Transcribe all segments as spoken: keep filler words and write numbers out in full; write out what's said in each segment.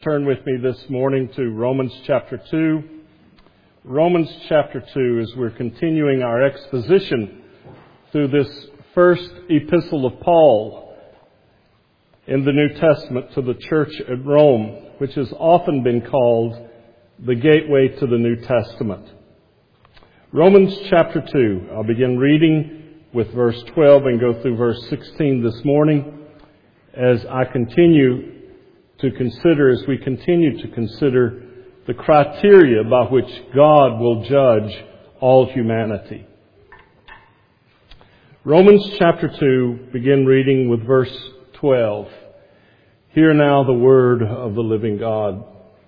turn with me this morning to Romans chapter two. Romans chapter two, as we're continuing our exposition through this first epistle of Paul in the New Testament to the church at Rome, which has often been called the gateway to the New Testament. Romans chapter two, I'll begin reading with verse twelve and go through verse sixteen this morning as I continue to consider, as we continue to consider the criteria by which God will judge all humanity. Romans chapter two, begin reading with verse twelve. Hear now the word of the living God.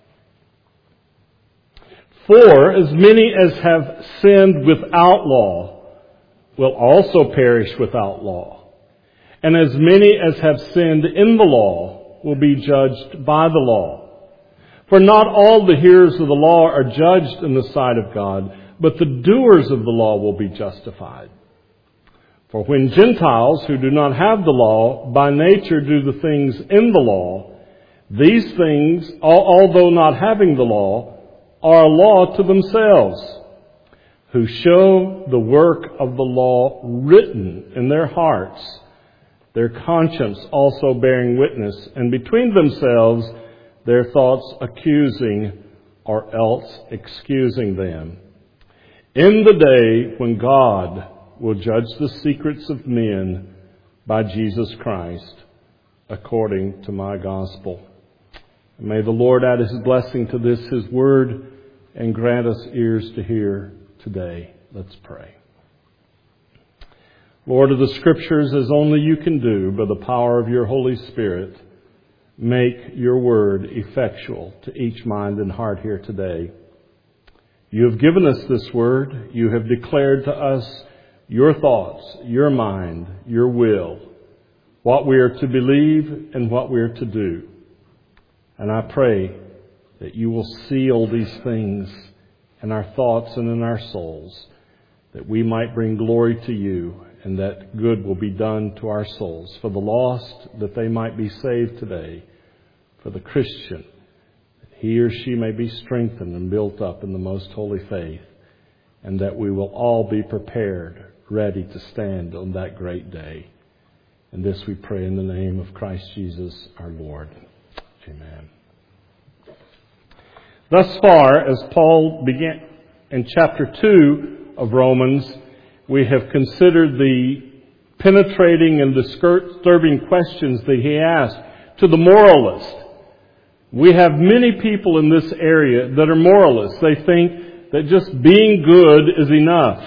For as many as have sinned without law will also perish without law, and as many as have sinned in the law will be judged by the law. For not all the hearers of the law are judged in the sight of God, but the doers of the law will be justified. For when Gentiles who do not have the law by nature do the things in the law, these things, although not having the law, are a law to themselves, who show the work of the law written in their hearts, their conscience also bearing witness, and between themselves their thoughts accusing or else excusing them. In the day when God will judge the secrets of men by Jesus Christ, according to my gospel. May the Lord add His blessing to this, His word, and grant us ears to hear today. Let's pray. Lord of the Scriptures, as only you can do by the power of your Holy Spirit, make your word effectual to each mind and heart here today. You have given us this word. You have declared to us your thoughts, your mind, your will, what we are to believe and what we are to do. And I pray that you will seal these things in our thoughts and in our souls, that we might bring glory to you, and that good will be done to our souls. For the lost, that they might be saved today. For the Christian, that he or she may be strengthened and built up in the most holy faith. And that we will all be prepared, ready to stand on that great day. And this we pray in the name of Christ Jesus our Lord. Amen. Thus far, as Paul began in chapter two of Romans, we have considered the penetrating and disturbing questions that he asked to the moralist. We have many people in this area that are moralists. They think that just being good is enough.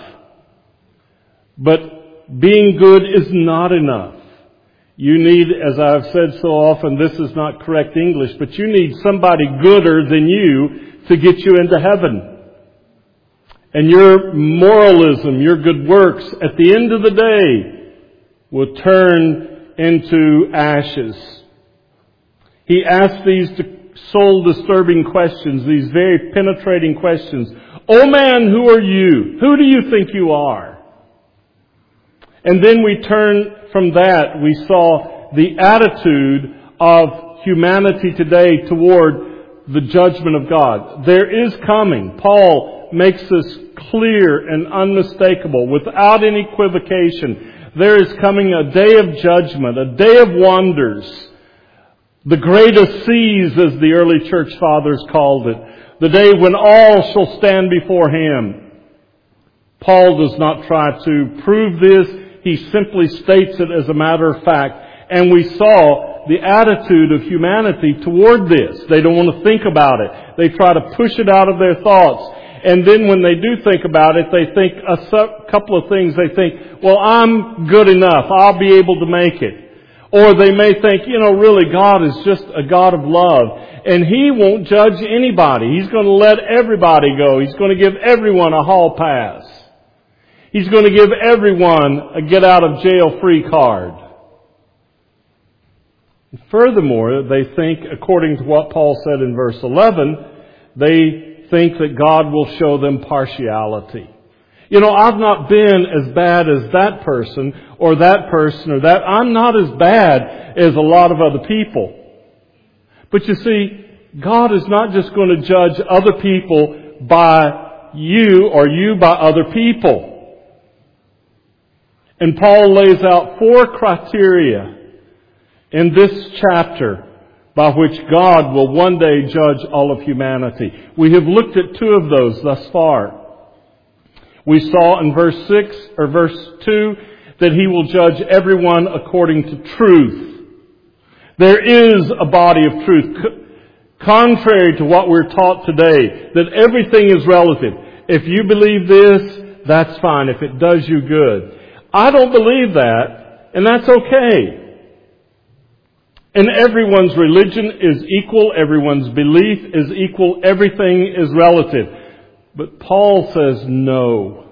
But being good is not enough. You need, as I've said so often, this is not correct English, but you need somebody gooder than you to get you into heaven. And your moralism, your good works, at the end of the day, will turn into ashes. He asked these soul-disturbing questions, these very penetrating questions. Oh man, who are you? Who do you think you are? And then we turn from that, we saw the attitude of humanity today toward the judgment of God. There is coming. Paul makes this clear and unmistakable, without any equivocation. There is coming a day of judgment, a day of wonders. The great seas, as the early church fathers called it. The day when all shall stand before Him. Paul does not try to prove this. He simply states it as a matter of fact. And we saw the attitude of humanity toward this. They don't want to think about it. They try to push it out of their thoughts. And then when they do think about it, they think a couple of things. They think, well, I'm good enough. I'll be able to make it. Or they may think, you know, really God is just a God of love. And He won't judge anybody. He's going to let everybody go. He's going to give everyone a hall pass. He's going to give everyone a get out of jail free card. Furthermore, they think, according to what Paul said in verse eleven, they think that God will show them partiality. You know, I've not been as bad as that person or that person or that. I'm not as bad as a lot of other people. But you see, God is not just going to judge other people by you or you by other people. And Paul lays out four criteria in this chapter by which God will one day judge all of humanity. We have looked at two of those thus far. We saw in verse six or verse two that He will judge everyone according to truth. There is a body of truth. Contrary to what we're taught today, that everything is relative. If you believe this, that's fine. If it does you good. I don't believe that, and that's okay. And everyone's religion is equal. Everyone's belief is equal. Everything is relative. But Paul says no.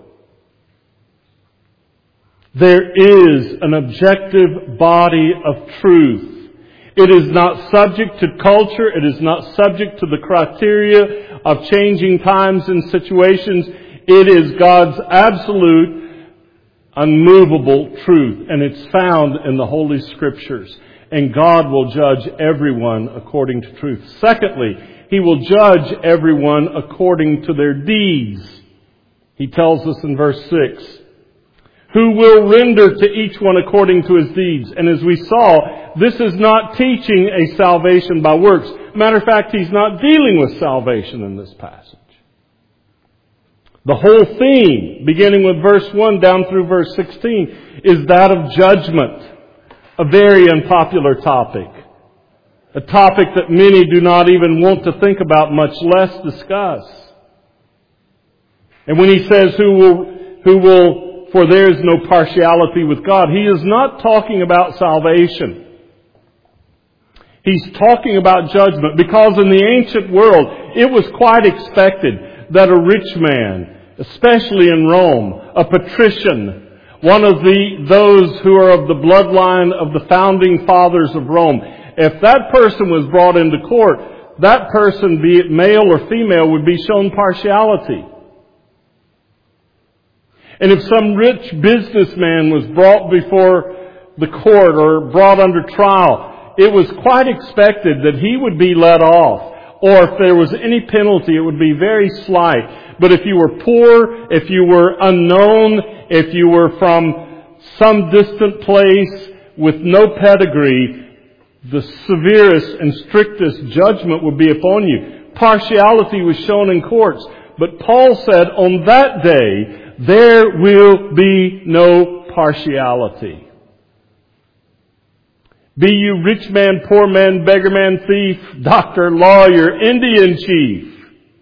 There is an objective body of truth. It is not subject to culture. It is not subject to the criteria of changing times and situations. It is God's absolute, unmovable truth. And it's found in the Holy Scriptures. And God will judge everyone according to truth. Secondly, He will judge everyone according to their deeds. He tells us in verse six, who will render to each one according to his deeds. And as we saw, this is not teaching a salvation by works. Matter of fact, He's not dealing with salvation in this passage. The whole theme, beginning with verse one down through verse sixteen, is that of judgment. A very unpopular topic. A topic that many do not even want to think about, much less discuss. And when He says, who will, who will, for there is no partiality with God, He is not talking about salvation. He's talking about judgment, because in the ancient world, it was quite expected that a rich man, especially in Rome, a patrician, one of the those who are of the bloodline of the founding fathers of Rome, if that person was brought into court, that person, be it male or female, would be shown partiality. And if some rich businessman was brought before the court or brought under trial, it was quite expected that he would be let off. Or if there was any penalty, it would be very slight. But if you were poor, if you were unknown, if you were from some distant place with no pedigree, the severest and strictest judgment would be upon you. Partiality was shown in courts. But Paul said, on that day, there will be no partiality. Be you rich man, poor man, beggar man, thief, doctor, lawyer, Indian chief.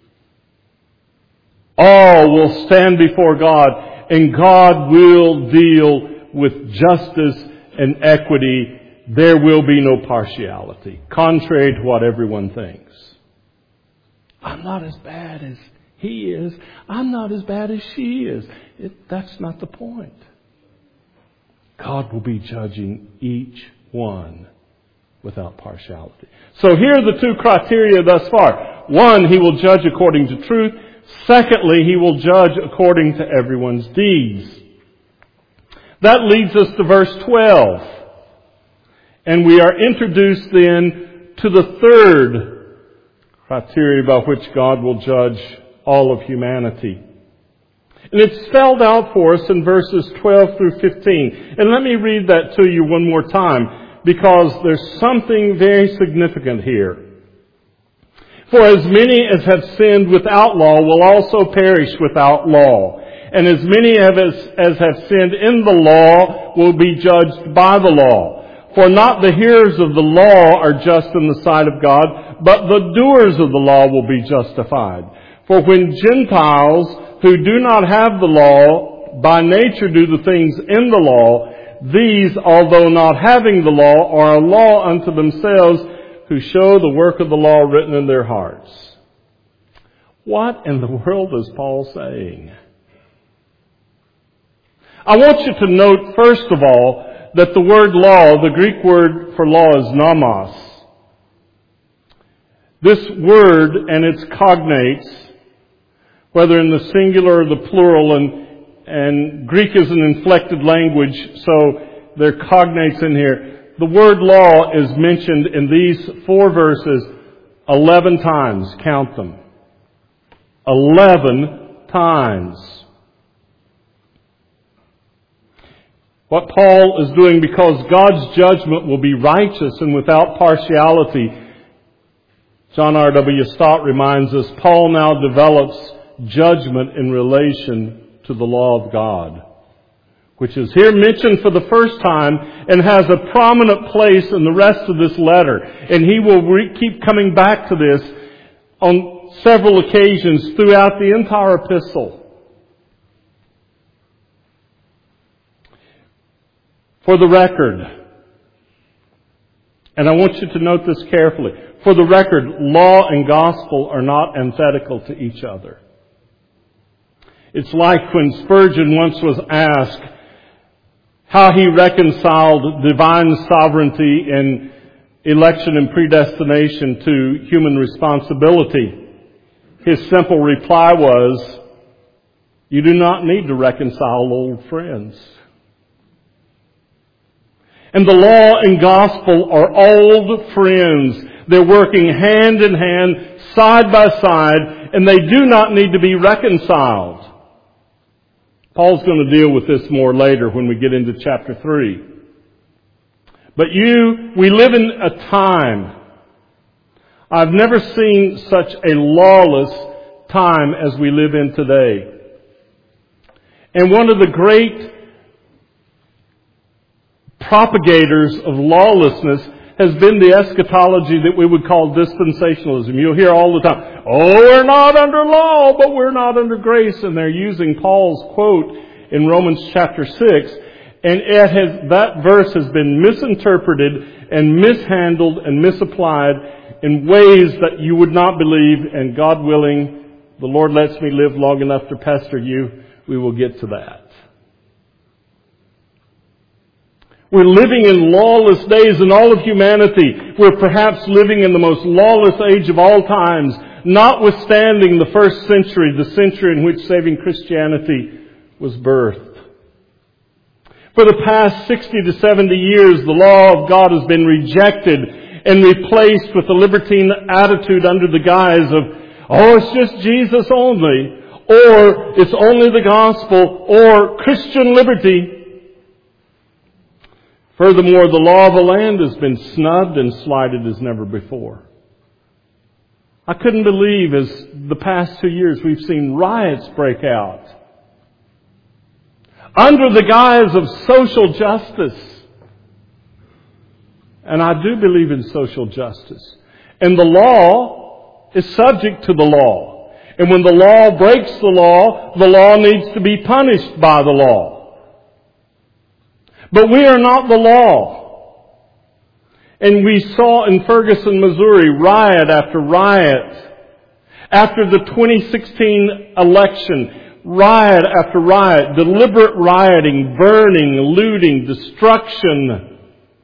All will stand before God, and God will deal with justice and equity. There will be no partiality, contrary to what everyone thinks. I'm not as bad as he is. I'm not as bad as she is. It, that's not the point. God will be judging each one without partiality. So here are the two criteria thus far. One, He will judge according to truth. Secondly, He will judge according to everyone's deeds. That leads us to verse twelve. And we are introduced then to the third criteria by which God will judge all of humanity. And it's spelled out for us in verses twelve through fifteen. And let me read that to you one more time, because there's something very significant here. For as many as have sinned without law will also perish without law. And as many as, as have sinned in the law will be judged by the law. For not the hearers of the law are just in the sight of God, but the doers of the law will be justified. For when Gentiles who do not have the law by nature do the things in the law, these, although not having the law, are a law unto themselves, who show the work of the law written in their hearts. What in the world is Paul saying? I want you to note, first of all, that the word law, the Greek word for law is nomos. This word and its cognates, whether in the singular or the plural, and, and Greek is an inflected language, so there are cognates in here. The word law is mentioned in these four verses Eleven times. Count them. Eleven times. What Paul is doing, because God's judgment will be righteous and without partiality, John R W Stott reminds us, Paul now develops judgment in relation to the law of God, which is here mentioned for the first time and has a prominent place in the rest of this letter. And he will re- keep coming back to this on several occasions throughout the entire epistle. For the record, and I want you to note this carefully, for the record, law and gospel are not antithetical to each other. It's like when Spurgeon once was asked how he reconciled divine sovereignty and election and predestination to human responsibility. His simple reply was, you do not need to reconcile old friends. And the law and gospel are old friends. They're working hand in hand, side by side, and they do not need to be reconciled. Paul's going to deal with this more later when we get into chapter three. But you, we live in a time. I've never seen such a lawless time as we live in today. And one of the great propagators of lawlessness has been the eschatology that we would call dispensationalism. You'll hear all the time, oh, we're not under law, but we're not under grace. And they're using Paul's quote in Romans chapter six. And it has, that verse has been misinterpreted and mishandled and misapplied in ways that you would not believe. And God willing, the Lord lets me live long enough to pester you, we will get to that. We're living in lawless days in all of humanity. We're perhaps living in the most lawless age of all times, notwithstanding the first century, the century in which saving Christianity was birthed. For the past sixty to seventy years, the law of God has been rejected and replaced with a libertine attitude under the guise of, oh, it's just Jesus only, or it's only the gospel, or Christian liberty. Furthermore, the law of the land has been snubbed and slighted as never before. I couldn't believe as the past two years we've seen riots break out under the guise of social justice. And I do believe in social justice. And the law is subject to the law. And when the law breaks the law, the law needs to be punished by the law. But we are not the law. And we saw in Ferguson, Missouri, riot after riot. After the twenty sixteen election, riot after riot, deliberate rioting, burning, looting, destruction,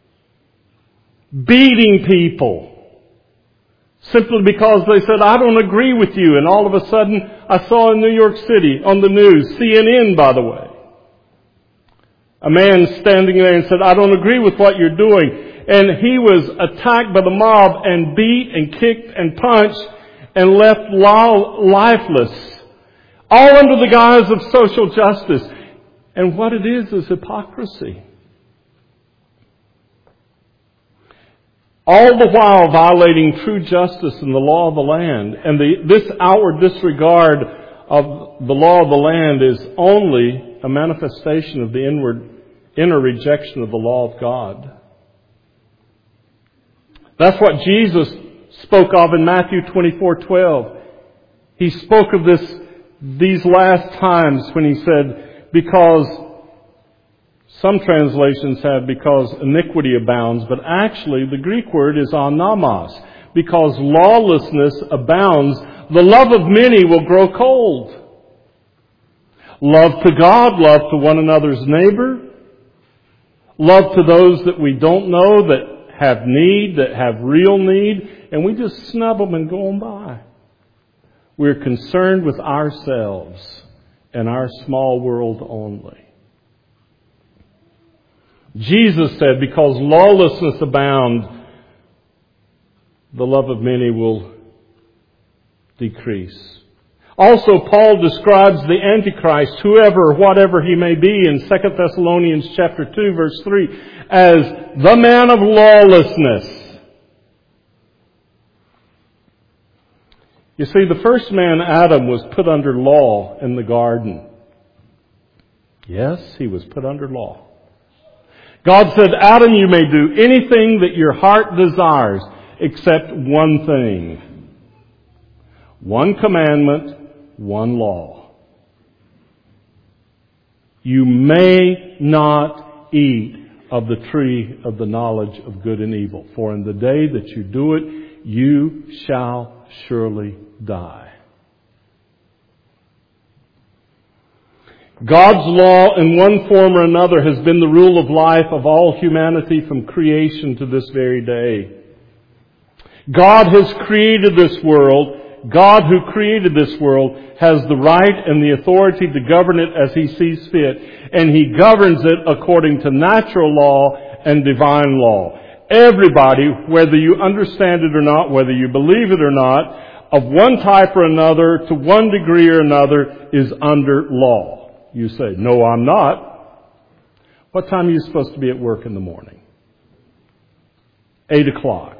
beating people, simply because they said, I don't agree with you. And all of a sudden, I saw in New York City, on the news, C N N, by the way, a man standing there and said, I don't agree with what you're doing. And he was attacked by the mob and beat and kicked and punched and left lifeless. All under the guise of social justice. And what it is is hypocrisy. All the while violating true justice and the law of the land. And the, this outward disregard of the law of the land is only a manifestation of the inward inner rejection of the law of God. That's what Jesus spoke of in Matthew twenty-four twelve. He spoke of this these last times when he said, because some translations have because iniquity abounds, but actually the Greek word is anamos. Because lawlessness abounds, the love of many will grow cold. Love to God, love to one another's neighbor, love to those that we don't know, that have need, that have real need, and we just snub them and go on by. We're concerned with ourselves and our small world only. Jesus said, because lawlessness abound, the love of many will decrease. Also, Paul describes the Antichrist, whoever, whatever he may be, in Second Thessalonians chapter two, verse three, as the man of lawlessness. You see, the first man, Adam, was put under law in the garden. Yes, he was put under law. God said, Adam, you may do anything that your heart desires, except one thing. One commandment, one law. You may not eat of the tree of the knowledge of good and evil, for in the day that you do it, you shall surely die. God's law in one form or another has been the rule of life of all humanity from creation to this very day. God has created this world. God who created this world has the right and the authority to govern it as He sees fit. And He governs it according to natural law and divine law. Everybody, whether you understand it or not, whether you believe it or not, of one type or another, to one degree or another, is under law. You say, no, I'm not. What time are you supposed to be at work in the morning? Eight o'clock.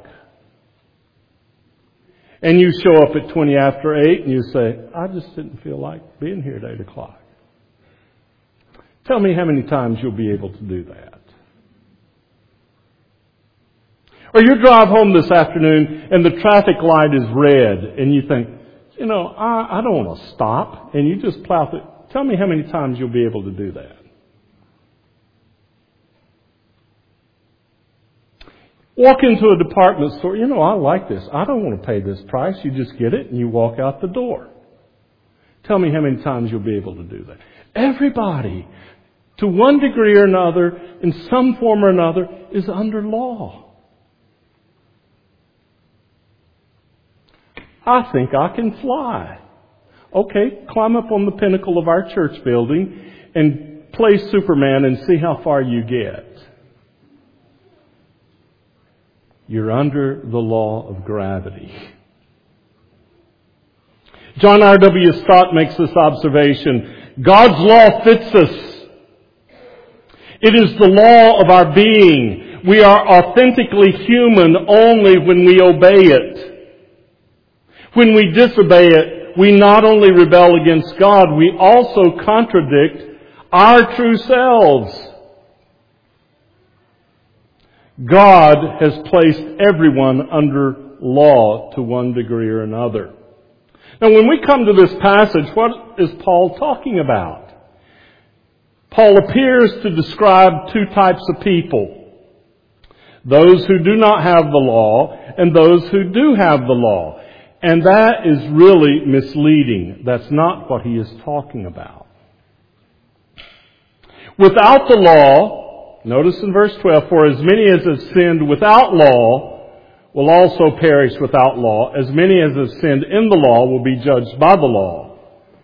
And you show up at twenty after eight and you say, I just didn't feel like being here at eight o'clock. Tell me how many times you'll be able to do that. Or you drive home this afternoon and the traffic light is red and you think, you know, I, I don't want to stop. And you just plow through. Tell me how many times you'll be able to do that. Walk into a department store. You know, I like this. I don't want to pay this price. You just get it and you walk out the door. Tell me how many times you'll be able to do that. Everybody, to one degree or another, in some form or another, is under law. I think I can fly. Okay, climb up on the pinnacle of our church building and play Superman and see how far you get. You're under the law of gravity. John R W Stott makes this observation. God's law fits us. It is the law of our being. We are authentically human only when we obey it. When we disobey it, we not only rebel against God, we also contradict our true selves. God has placed everyone under law to one degree or another. Now, when we come to this passage, what is Paul talking about? Paul appears to describe two types of people. Those who do not have the law and those who do have the law. And that is really misleading. That's not what he is talking about. Without the law, notice in verse twelve, for as many as have sinned without law will also perish without law. As many as have sinned in the law will be judged by the law.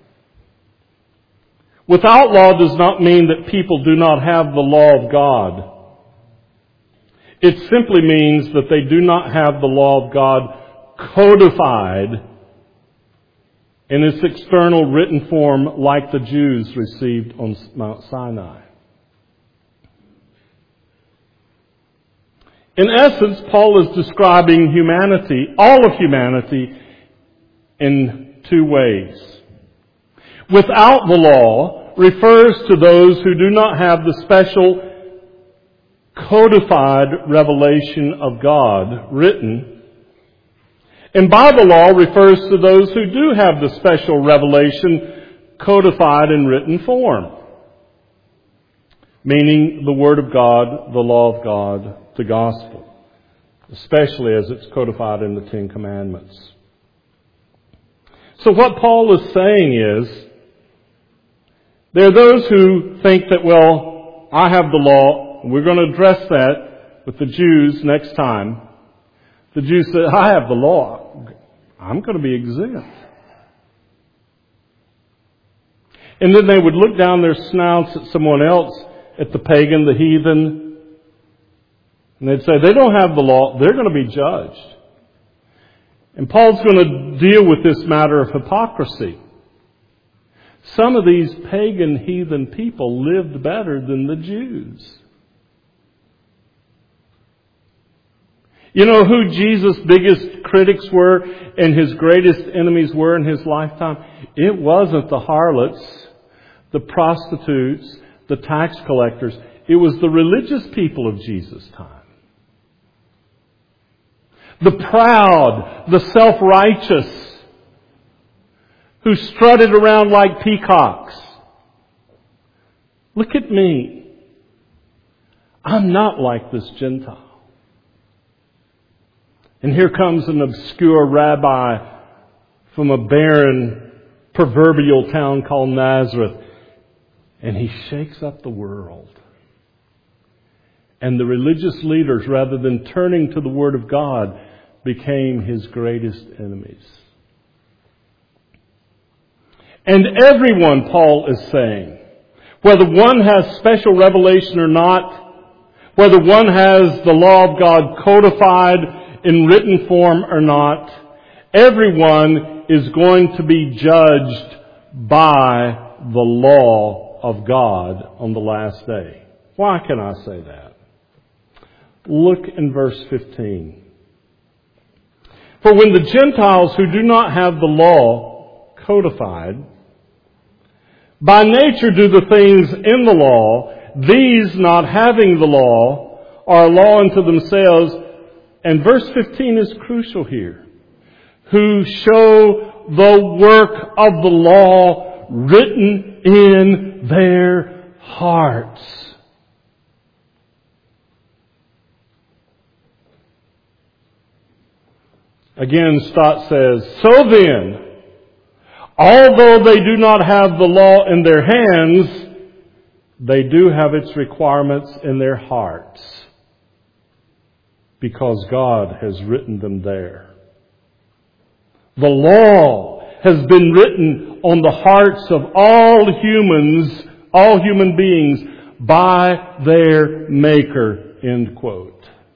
Without law does not mean that people do not have the law of God. It simply means that they do not have the law of God codified in its external written form like the Jews received on Mount Sinai. In essence, Paul is describing humanity, all of humanity, in two ways. Without the law refers to those who do not have the special codified revelation of God written. And by the law refers to those who do have the special revelation codified in written form. Meaning the Word of God, the law of God, the gospel. Especially as it's codified in the Ten Commandments. So what Paul is saying is, there are those who think that, well, I have the law. We're going to address that with the Jews next time. The Jews said, I have the law. I'm going to be exempt. And then they would look down their snouts at someone else, at the pagan, the heathen, and they'd say, they don't have the law. They're going to be judged. And Paul's going to deal with this matter of hypocrisy. Some of these pagan heathen people lived better than the Jews. You know who Jesus' biggest critics were and his greatest enemies were in his lifetime? It wasn't the harlots, the prostitutes, the tax collectors. It was the religious people of Jesus' time. The proud, the self-righteous, who strutted around like peacocks. Look at me. I'm not like this Gentile. And here comes an obscure rabbi from a barren, proverbial town called Nazareth. And he shakes up the world. And the religious leaders, rather than turning to the Word of God, became his greatest enemies. And everyone, Paul is saying, whether one has special revelation or not, whether one has the law of God codified in written form or not, everyone is going to be judged by the law of God on the last day. Why can I say that? Look in verse fifteen. For when the Gentiles who do not have the law codified, by nature do the things in the law, these not having the law are a law unto themselves. And verse fifteen is crucial here. Who show the work of the law written in their hearts. Again, Stott says, so then, although they do not have the law in their hands, they do have its requirements in their hearts, because God has written them there. The law has been written on the hearts of all humans, all human beings, by their Maker, end quote.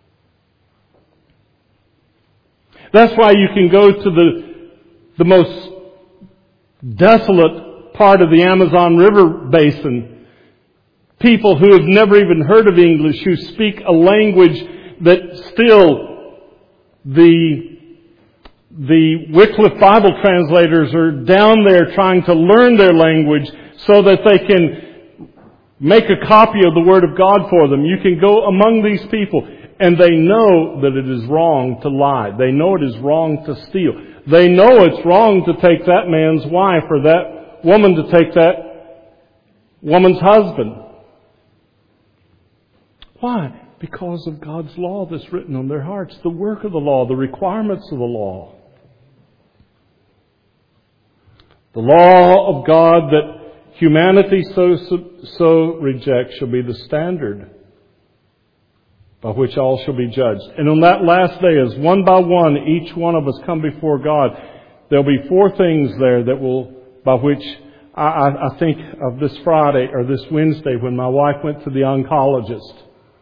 That's why you can go to the, the most desolate part of the Amazon River basin. People who have never even heard of English, who speak a language that still the, the Wycliffe Bible translators are down there trying to learn their language so that they can make a copy of the Word of God for them. You can go among these people. And they know that it is wrong to lie. They know it is wrong to steal. They know it's wrong to take that man's wife or that woman to take that woman's husband. Why? Because of God's law that's written on their hearts. The work of the law, the requirements of the law. The law of God that humanity so, so rejects shall be the standard by which all shall be judged. And on that last day, as one by one, each one of us come before God, there'll be four things there that will, by which I, I, I think of this Friday or this Wednesday when my wife went to the oncologist.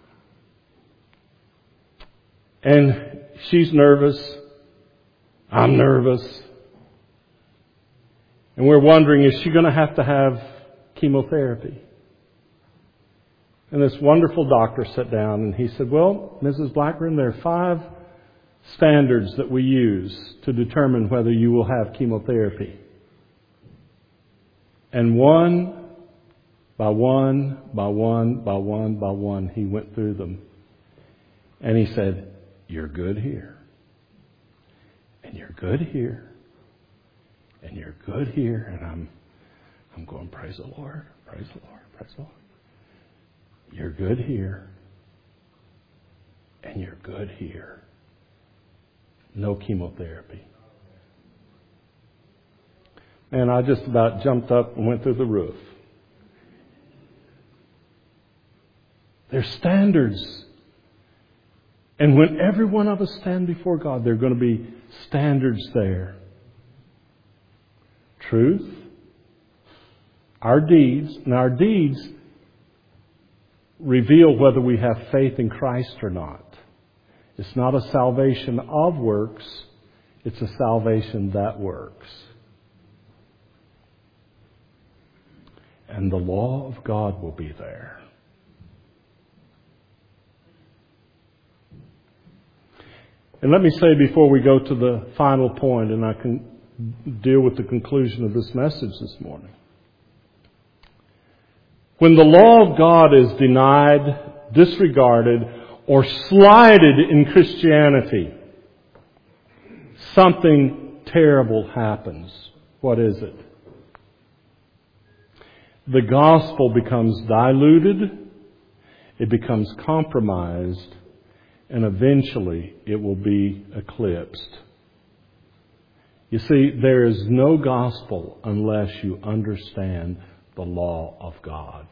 And she's nervous. I'm nervous. And we're wondering, is she going to have to have chemotherapy? And this wonderful doctor sat down and he said, well, Missus Blackburn, there are five standards that we use to determine whether you will have chemotherapy. And one by one, by one, by one, by one, he went through them. And he said, you're good here. And you're good here. And you're good here. And I'm, I'm going, praise the Lord, praise the Lord, praise the Lord. You're good here. And you're good here. No chemotherapy. And I just about jumped up and went through the roof. There's standards. And when every one of us stand before God, there are going to be standards there. Truth. Our deeds. And our deeds reveal whether we have faith in Christ or not. It's not a salvation of works. It's a salvation that works. And the law of God will be there. And let me say before we go to the final point, and I can deal with the conclusion of this message this morning. When the law of God is denied, disregarded, or slighted in Christianity, something terrible happens. What is it? The gospel becomes diluted, it becomes compromised, and eventually it will be eclipsed. You see, there is no gospel unless you understand the law of God.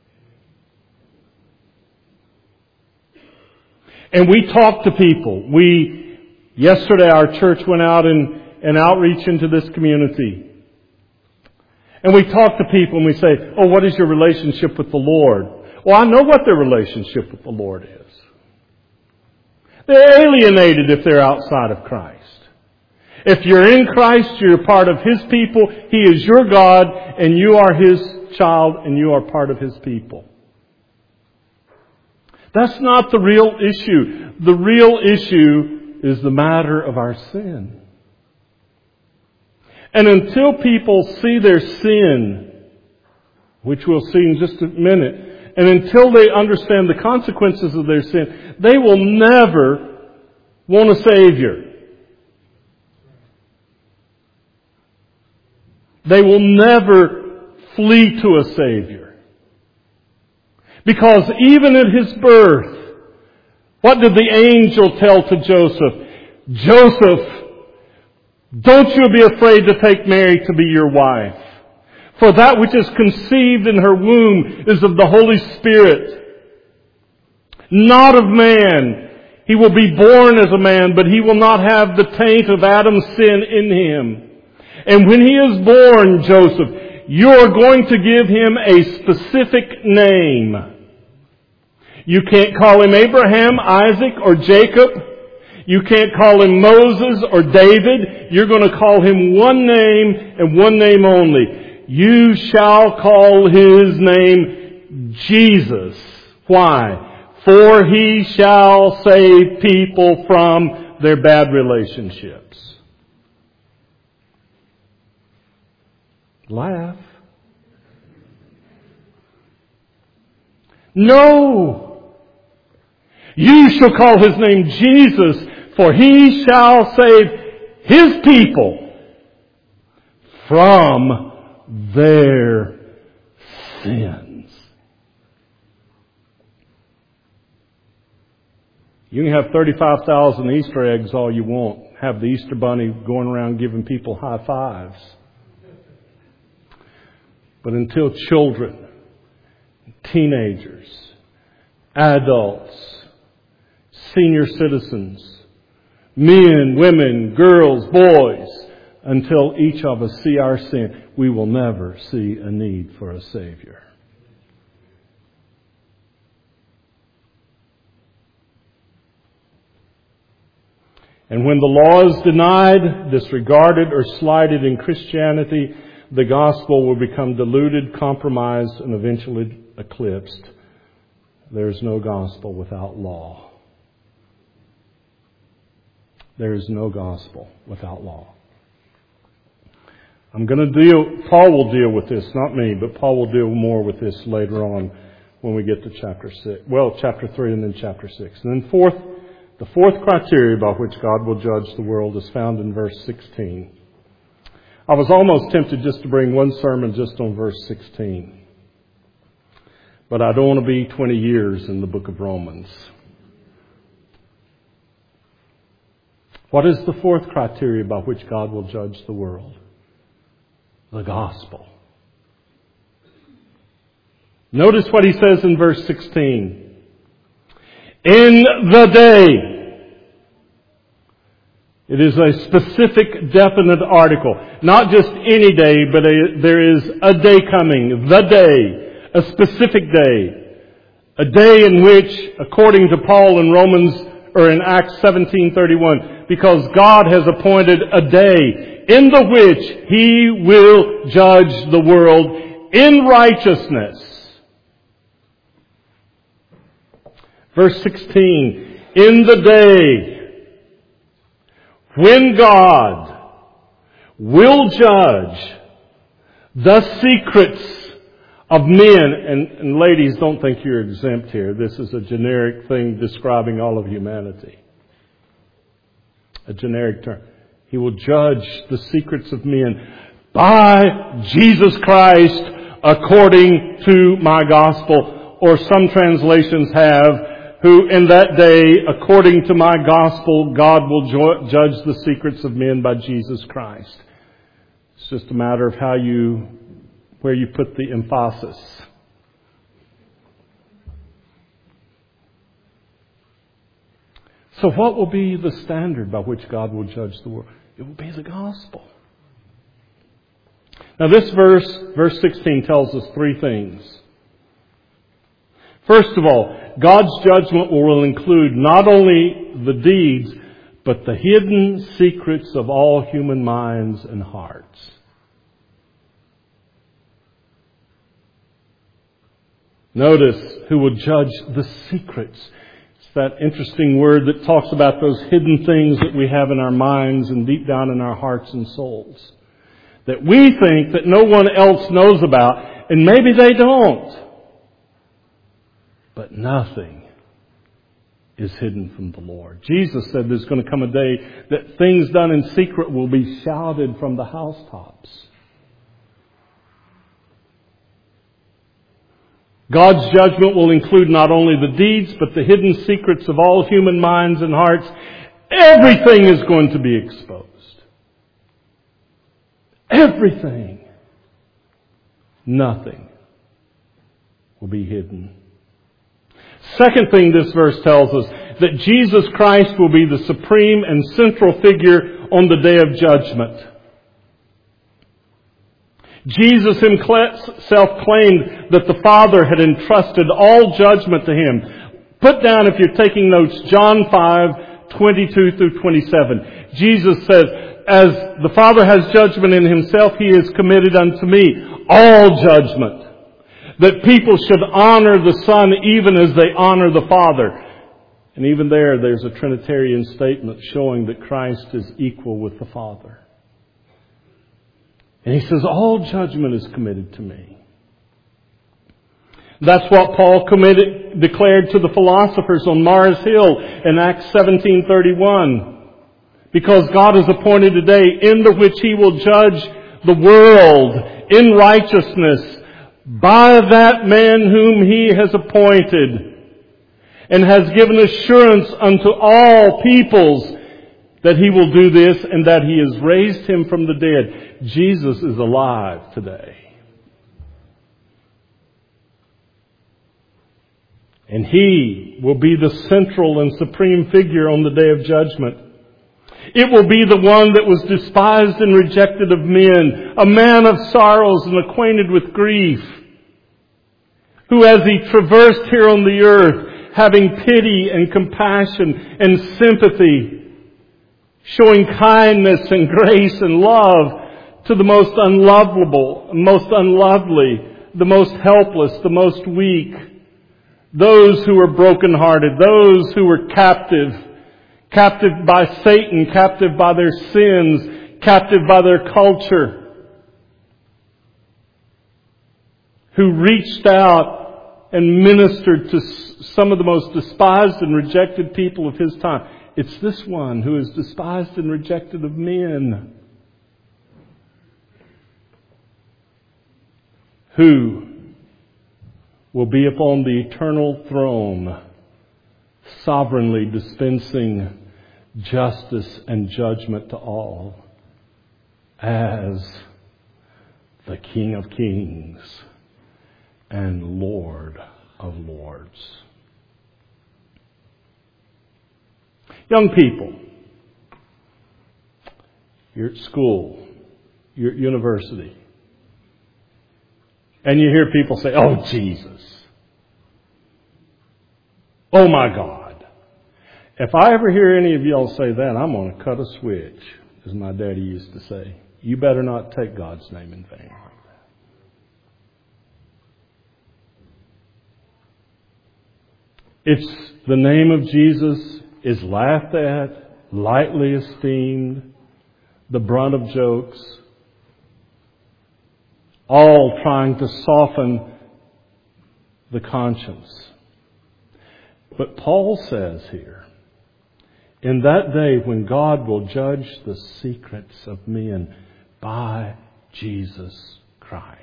And we talk to people. We, yesterday our church went out in an outreach into this community. And we talk to people and we say, oh, what is your relationship with the Lord? Well, I know what their relationship with the Lord is. They're alienated if they're outside of Christ. If you're in Christ, you're part of His people. He is your God and you are His child and you are part of His people. That's not the real issue. The real issue is the matter of our sin. And until people see their sin, which we'll see in just a minute, and until they understand the consequences of their sin, they will never want a Savior. They will never flee to a Savior. Because even at His birth, what did the angel tell to Joseph? Joseph, don't you be afraid to take Mary to be your wife. For that which is conceived in her womb is of the Holy Spirit, not of man. He will be born as a man, but he will not have the taint of Adam's sin in him. And when he is born, Joseph, you are going to give him a specific name. You can't call him Abraham, Isaac, or Jacob. You can't call him Moses or David. You're going to call him one name and one name only. You shall call his name Jesus. Why? For he shall save people from their bad relationships. Laugh. No. You shall call his name Jesus, for he shall save his people from their sins. You can have thirty-five thousand Easter eggs all you want. Have the Easter bunny going around giving people high fives. But until children, teenagers, adults, senior citizens, men, women, girls, boys, until each of us see our sin, we will never see a need for a Savior. And when the law is denied, disregarded, or slighted in Christianity, the gospel will become diluted, compromised, and eventually eclipsed. There is no gospel without law. There is no gospel without law. I'm going to deal, Paul will deal with this, not me, but Paul will deal more with this later on when we get to chapter six. Well, chapter three and then chapter six. And then fourth, the fourth criteria by which God will judge the world is found in verse sixteen. I was almost tempted just to bring one sermon just on verse sixteen. But I don't want to be twenty years in the book of Romans. What is the fourth criteria by which God will judge the world? The gospel. Notice what he says in verse sixteen. In the day. It is a specific, definite article. Not just any day, but a, there is a day coming. The day. A specific day. A day in which, according to Paul in Romans, or in Acts seventeen thirty-one, because God has appointed a day in the which He will judge the world in righteousness. Verse sixteen, in the day when God will judge the secrets of men, and, and ladies, don't think you're exempt here. This is a generic thing describing all of humanity. A generic term. He will judge the secrets of men by Jesus Christ according to my gospel. Or some translations have, who in that day, according to my gospel, God will jo- judge the secrets of men by Jesus Christ. It's just a matter of how you, where you put the emphasis. So what will be the standard by which God will judge the world? It will be the gospel. Now this verse, verse sixteen, tells us three things. First of all, God's judgment will include not only the deeds, but the hidden secrets of all human minds and hearts. Notice who will judge the secrets. It's that interesting word that talks about those hidden things that we have in our minds and deep down in our hearts and souls, that we think that no one else knows about, and maybe they don't. But nothing is hidden from the Lord. Jesus said there's going to come a day that things done in secret will be shouted from the housetops. God's judgment will include not only the deeds, but the hidden secrets of all human minds and hearts. Everything is going to be exposed. Everything. Nothing will be hidden. Second thing this verse tells us, that Jesus Christ will be the supreme and central figure on the day of judgment. Jesus himself claimed that the Father had entrusted all judgment to Him. Put down, if you're taking notes, John five, twenty-two through twenty-seven. Jesus says, as the Father has judgment in Himself, He has committed unto me all judgment. That people should honor the Son even as they honor the Father. And even there, there's a Trinitarian statement showing that Christ is equal with the Father. And He says, all judgment is committed to me. That's what Paul committed, declared to the philosophers on Mars Hill in Acts seventeen thirty-one. Because God has appointed a day in the which He will judge the world in righteousness by that man whom He has appointed, and has given assurance unto all peoples that He will do this, and that He has raised Him from the dead. Jesus is alive today. And He will be the central and supreme figure on the day of judgment. It will be the one that was despised and rejected of men, a man of sorrows and acquainted with grief, who as He traversed here on the earth, having pity and compassion and sympathy, showing kindness and grace and love to the most unlovable, most unlovely, the most helpless, the most weak, those who were brokenhearted, those who were captive, captive by Satan, captive by their sins, captive by their culture, who reached out and ministered to some of the most despised and rejected people of His time. It's this one who is despised and rejected of men, who will be upon the eternal throne, sovereignly dispensing justice and judgment to all, as the King of Kings and Lord of Lords. Young people, you're at school, you're at university, and you hear people say, oh, Jesus. Oh, my God. If I ever hear any of y'all say that, I'm going to cut a switch, as my daddy used to say. You better not take God's name in vain. It's the name of Jesus is laughed at, lightly esteemed, the brunt of jokes, all trying to soften the conscience. But Paul says here, in that day when God will judge the secrets of men by Jesus Christ.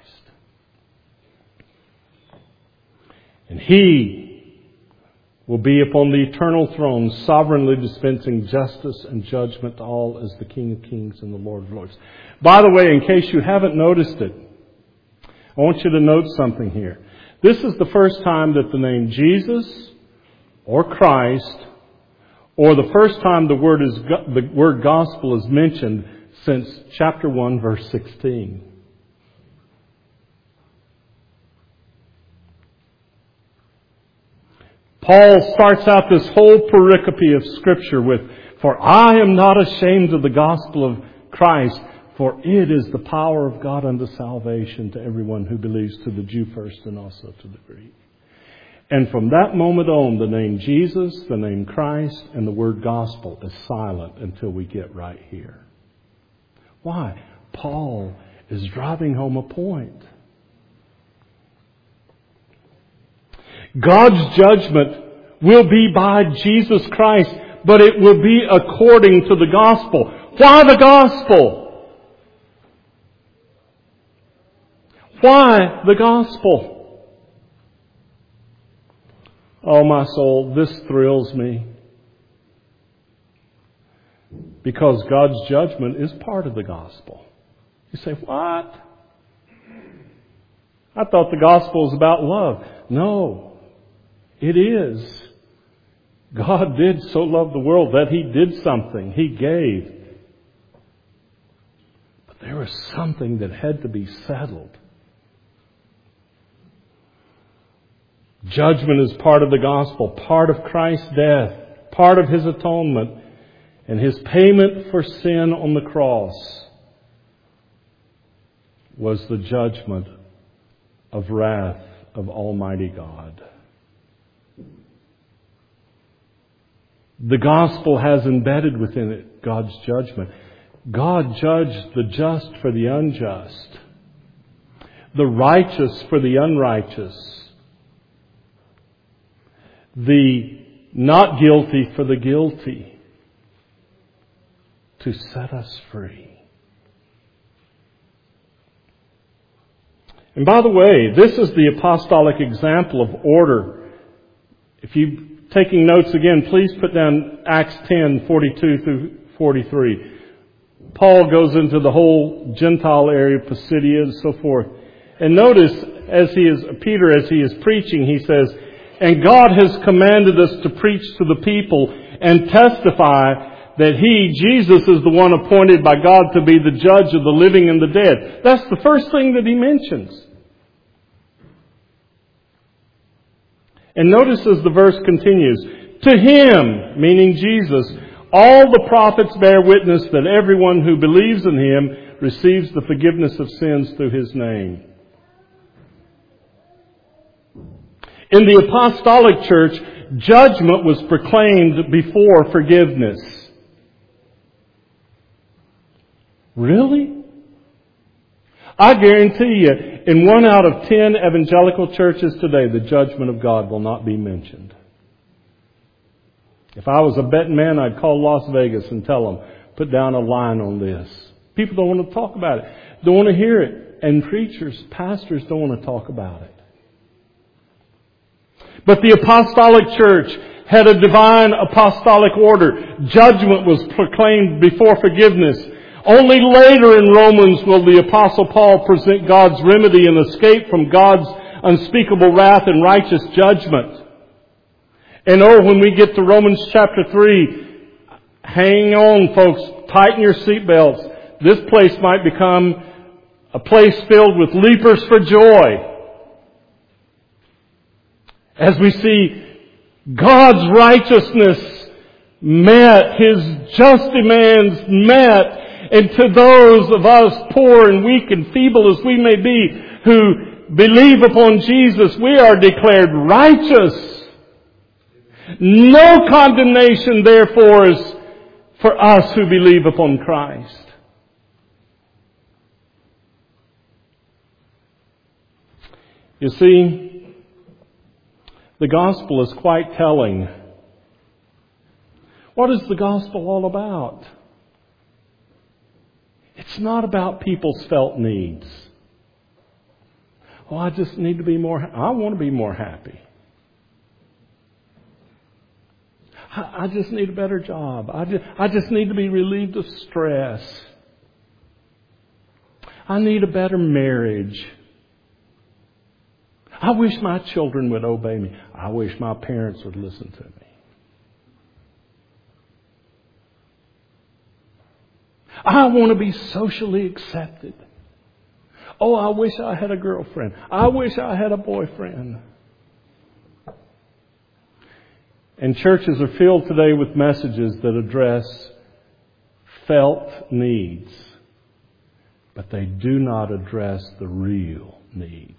And He will be upon the eternal throne, sovereignly dispensing justice and judgment to all as the King of Kings and the Lord of Lords. By the way, in case you haven't noticed it, I want you to note something here. This is the first time that the name Jesus or Christ, or the first time the word is the word gospel is mentioned since chapter one, verse sixteen. Paul starts out this whole pericope of Scripture with, "For I am not ashamed of the gospel of Christ, for it is the power of God unto salvation to everyone who believes, to the Jew first and also to the Greek." And from that moment on, the name Jesus, the name Christ, and the word gospel is silent until we get right here. Why? Paul is driving home a point. God's judgment will be by Jesus Christ, but it will be according to the gospel. Why the gospel? Why the gospel? Oh, my soul, this thrills me. Because God's judgment is part of the gospel. You say, what? I thought the gospel was about love. No. It is. God did so love the world that He did something. He gave. But there was something that had to be settled. Judgment is part of the gospel, part of Christ's death, part of His atonement, and His payment for sin on the cross was the judgment of wrath of Almighty God. The gospel has embedded within it God's judgment. God judged the just for the unjust, the righteous for the unrighteous, the not guilty for the guilty, to set us free. And by the way, this is the apostolic example of order. If you taking notes again, please put down Acts ten, forty-two through forty-three. Paul goes into the whole Gentile area, Pisidia and so forth. And notice, as he is, Peter, as he is preaching, he says, "And God has commanded us to preach to the people and testify that He, Jesus, is the one appointed by God to be the judge of the living and the dead." That's the first thing that he mentions. And notice as the verse continues, "To Him," meaning Jesus, "all the prophets bear witness that everyone who believes in Him receives the forgiveness of sins through His name." In the apostolic church, judgment was proclaimed before forgiveness. Really? I guarantee you, in one out of ten evangelical churches today, the judgment of God will not be mentioned. If I was a betting man, I'd call Las Vegas and tell them, put down a line on this. People don't want to talk about it. Don't want to hear it. And preachers, pastors don't want to talk about it. But the apostolic church had a divine apostolic order. Judgment was proclaimed before forgiveness. Only later in Romans will the Apostle Paul present God's remedy and escape from God's unspeakable wrath and righteous judgment. And oh, when we get to Romans chapter three, hang on, folks, tighten your seatbelts. This place might become a place filled with leapers for joy. As we see God's righteousness met, His just demands met, and to those of us poor and weak and feeble as we may be, who believe upon Jesus, we are declared righteous. No condemnation, therefore, is for us who believe upon Christ. You see, the gospel is quite telling. What is the gospel all about? It's not about people's felt needs. Oh, I just need to be more, I want to be more happy. I just need a better job. I just, I just need to be relieved of stress. I need a better marriage. I wish my children would obey me. I wish my parents would listen to me. I want to be socially accepted. Oh, I wish I had a girlfriend. I wish I had a boyfriend. And churches are filled today with messages that address felt needs, but they do not address the real need.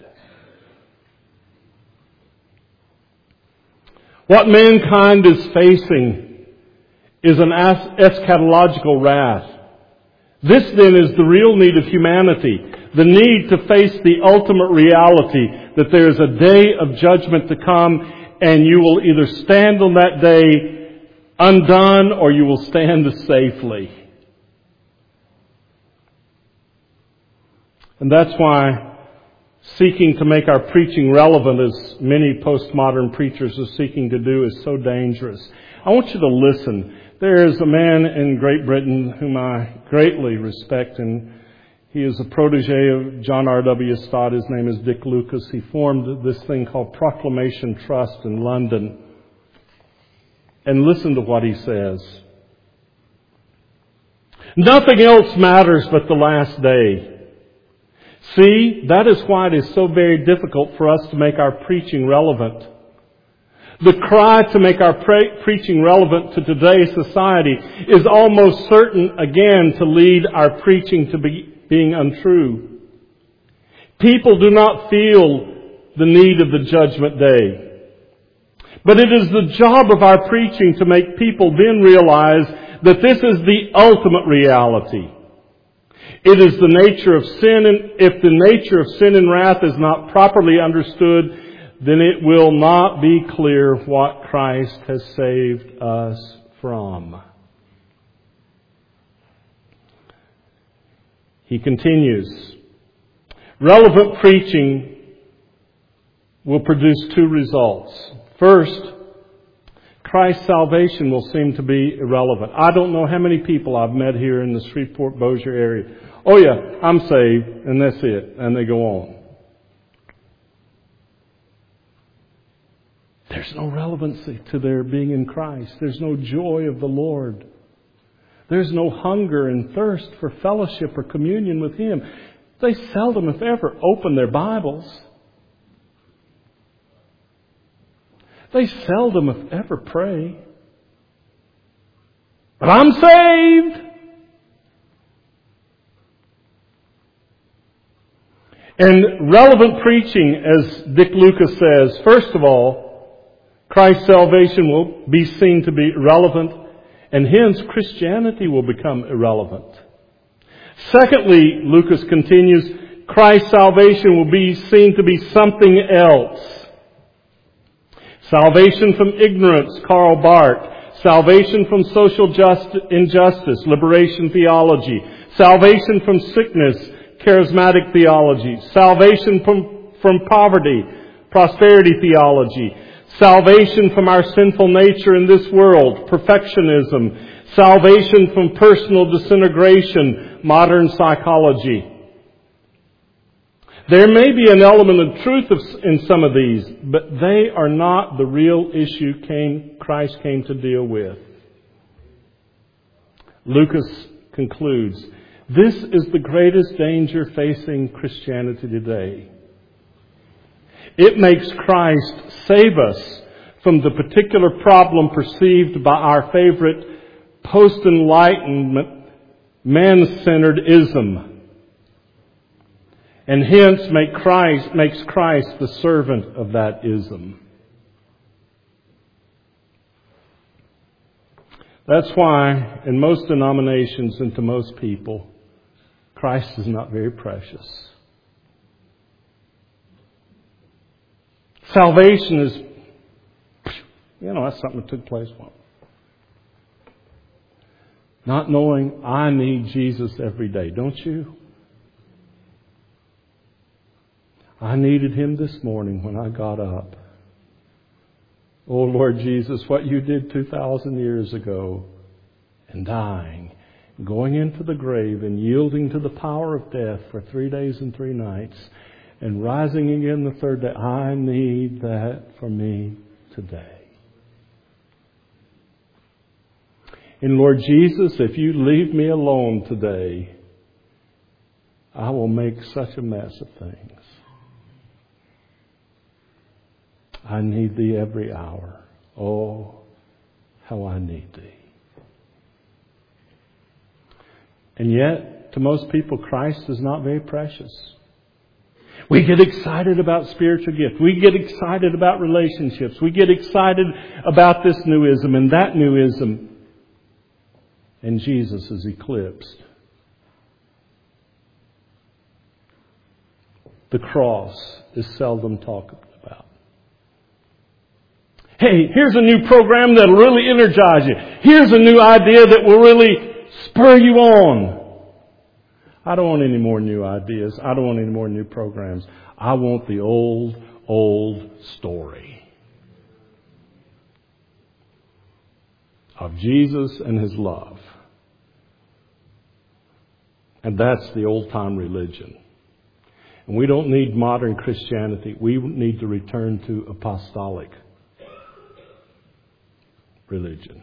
What mankind is facing is an eschatological wrath. This then is the real need of humanity, the need to face the ultimate reality that there is a day of judgment to come, and you will either stand on that day undone or you will stand safely. And that's why seeking to make our preaching relevant, as many postmodern preachers are seeking to do, is so dangerous. I want you to listen. There is a man in Great Britain whom I greatly respect, and he is a protege of John R W Stott. His name is Dick Lucas. He formed this thing called Proclamation Trust in London. And listen to what he says. Nothing else matters but the last day. See, that is why it is so very difficult for us to make our preaching relevant. The cry to make our pre- preaching relevant to today's society is almost certain, again, to lead our preaching to be being untrue. People do not feel the need of the judgment day. But it is the job of our preaching to make people then realize that this is the ultimate reality. It is the nature of sin, and if the nature of sin and wrath is not properly understood, then it will not be clear what Christ has saved us from. He continues, relevant preaching will produce two results. First, Christ's salvation will seem to be irrelevant. I don't know how many people I've met here in the Shreveport Bossier area. Oh yeah, I'm saved, and that's it. And they go on. There's no relevancy to their being in Christ. There's no joy of the Lord. There's no hunger and thirst for fellowship or communion with Him. They seldom, if ever, open their Bibles. They seldom, if ever, pray. But I'm saved! And relevant preaching, as Dick Lucas says, first of all, Christ's salvation will be seen to be irrelevant, and hence Christianity will become irrelevant. Secondly, Lucas continues, Christ's salvation will be seen to be something else. Salvation from ignorance, Karl Barth. Salvation from social just, injustice, liberation theology. Salvation from sickness, charismatic theology. Salvation from, from poverty, prosperity theology. Salvation from our sinful nature in this world, perfectionism. Salvation from personal disintegration, modern psychology. There may be an element of truth in some of these, but they are not the real issue came, Christ came to deal with. Lucas concludes, this is the greatest danger facing Christianity today. It makes Christ save us from the particular problem perceived by our favorite post-enlightenment man-centered ism, and hence make Christ, makes Christ the servant of that ism. That's why in most denominations and to most people, Christ is not very precious. Salvation is, you know, that's something that took place once. Not knowing I need Jesus every day, don't you? I needed Him this morning when I got up. Oh, Lord Jesus, what you did two thousand years ago, and dying, going into the grave and yielding to the power of death for three days and three nights, and rising again the third day, I need that for me today. And Lord Jesus, if you leave me alone today, I will make such a mess of things. I need Thee every hour. Oh, how I need Thee. And yet, to most people, Christ is not very precious. We get excited about spiritual gifts. We get excited about relationships. We get excited about this newism and that newism. And Jesus is eclipsed. The cross is seldom talked about. Hey, here's a new program that'll really energize you. Here's a new idea that will really spur you on. I don't want any more new ideas. I don't want any more new programs. I want the old, old story of Jesus and His love. And that's the old-time religion. And we don't need modern Christianity. We need to return to apostolic religion.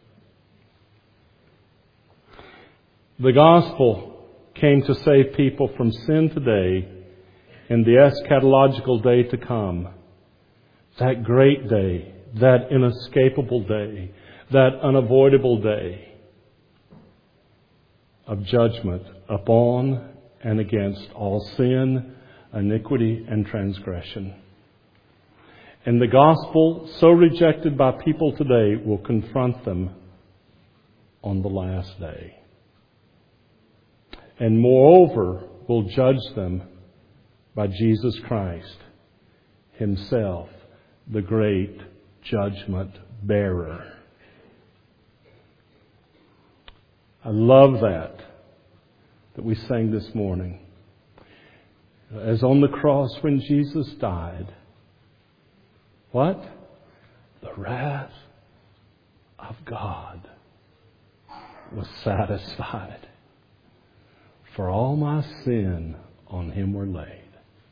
The gospel came to save people from sin today and the eschatological day to come. That great day, that inescapable day, that unavoidable day of judgment upon and against all sin, iniquity, and transgression. And the gospel, so rejected by people today, will confront them on the last day. And moreover, will judge them by Jesus Christ Himself, the great judgment bearer. I love that, that we sang this morning. As on the cross when Jesus died, what? The wrath of God was satisfied. For all my sin on Him were laid.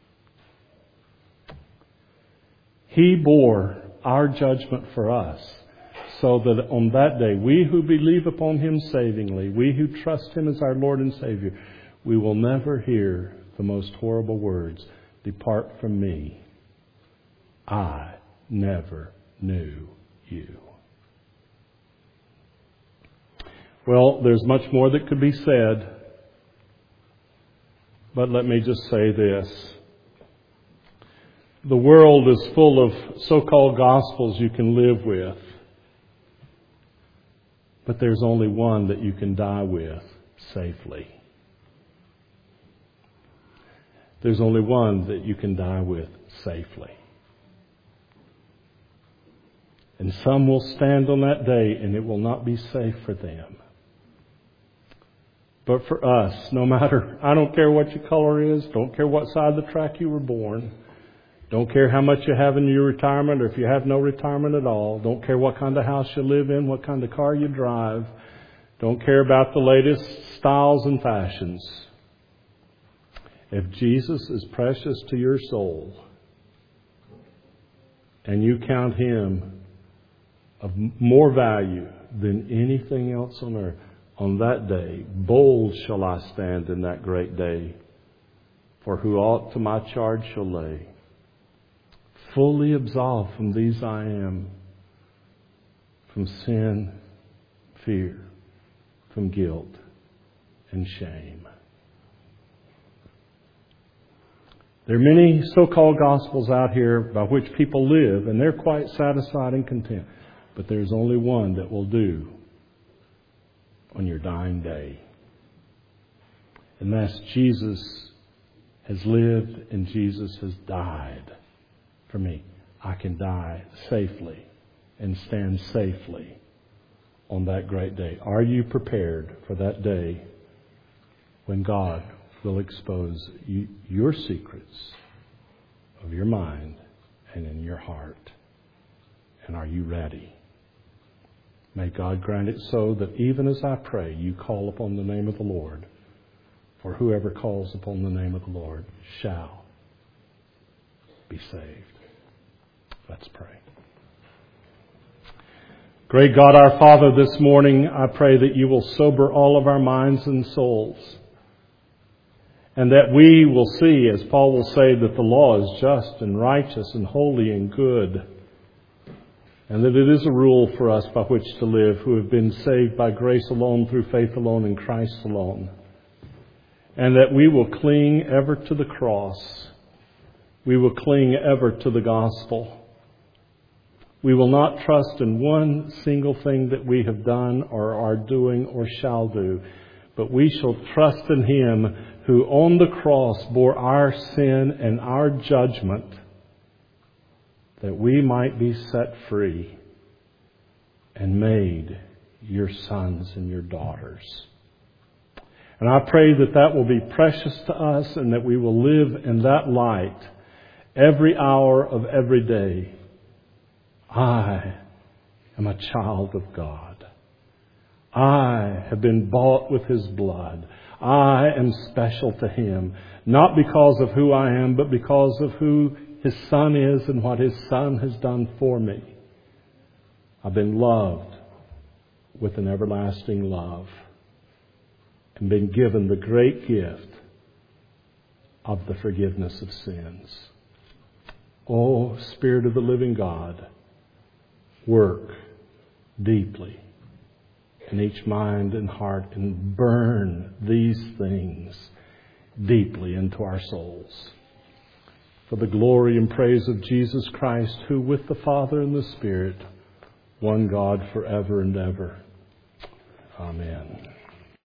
He bore our judgment for us, so that on that day, we who believe upon Him savingly, we who trust Him as our Lord and Savior, we will never hear the most horrible words, "Depart from me. I never knew you." Well, there's much more that could be said, but let me just say this. The world is full of so-called gospels you can live with. But there's only one that you can die with safely. There's only one that you can die with safely. And some will stand on that day and it will not be safe for them. But for us, no matter, I don't care what your color is, don't care what side of the track you were born, don't care how much you have in your retirement or if you have no retirement at all, don't care what kind of house you live in, what kind of car you drive, don't care about the latest styles and fashions. If Jesus is precious to your soul and you count Him of more value than anything else on earth, on that day, bold shall I stand in that great day. For who aught to my charge shall lay? Fully absolved from these I am. from sin, fear, from guilt, and shame. There are many so-called gospels out here by which people live, and they're quite satisfied and content. But there's only one that will do on your dying day. And that's Jesus has lived and Jesus has died for me. I can die safely and stand safely on that great day. Are you prepared for that day when God will expose you, your secrets of your mind and in your heart? And are you ready? May God grant it so that even as I pray, you call upon the name of the Lord. For whoever calls upon the name of the Lord shall be saved. Let's pray. Great God, our Father, this morning I pray that you will sober all of our minds and souls. And that we will see, as Paul will say, that the law is just and righteous and holy and good. And that it is a rule for us by which to live, who have been saved by grace alone, through faith alone, in Christ alone. And that we will cling ever to the cross. We will cling ever to the gospel. We will not trust in one single thing that we have done or are doing or shall do. But we shall trust in Him who on the cross bore our sin and our judgment, that we might be set free and made your sons and your daughters. And I pray that that will be precious to us and that we will live in that light every hour of every day. I am a child of God. I have been bought with His blood. I am special to Him, not because of who I am, but because of who His Son is and what His Son has done for me. I've been loved with an everlasting love and been given the great gift of the forgiveness of sins. Oh, Spirit of the living God, work deeply in each mind and heart and burn these things deeply into our souls. For the glory and praise of Jesus Christ, who with the Father and the Spirit, one God forever and ever. Amen.